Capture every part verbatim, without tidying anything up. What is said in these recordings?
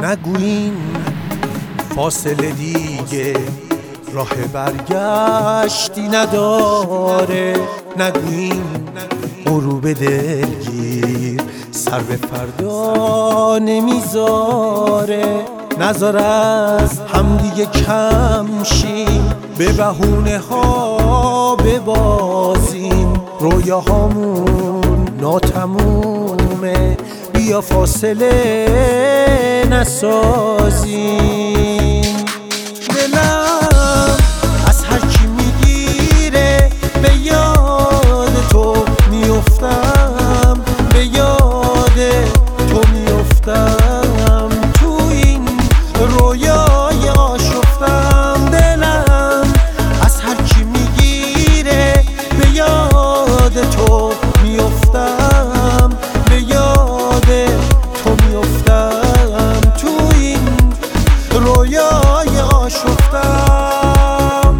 نگو این فاصله دیگه راه برگشتی نداره، نگو این غروب دلگیر سر به فردا نمیذاره. نذار از همدیگه کم شیم، به بهونه ها ببازیم، رویاهامون ناتمومه، بیا فاصله نسازیم. دلم از هر کی میگیره به یاد تو میفتم، به یاد تو میفتم، تو این رویای آشفتم. دلم از هر کی میگیره به یاد تو میفتم، به یاد تو میفتم، تو این رویای آشفتم.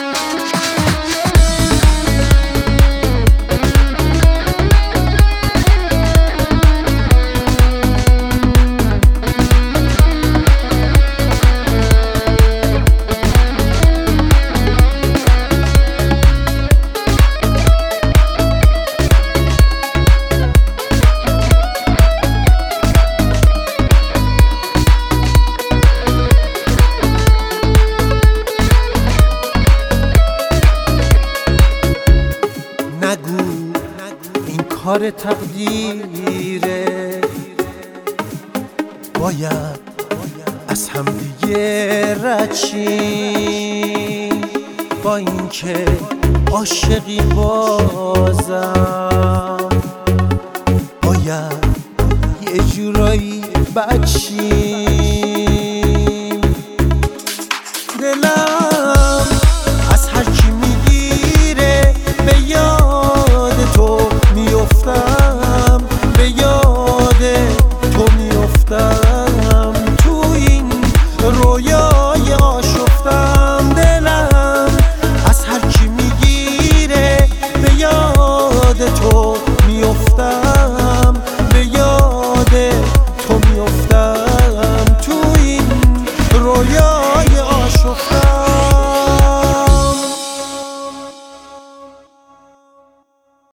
نگو این کار تقدیره، باید از هم دیگه رد شیم. با این که عاشقی بازم باید یه جورایی بد شیم.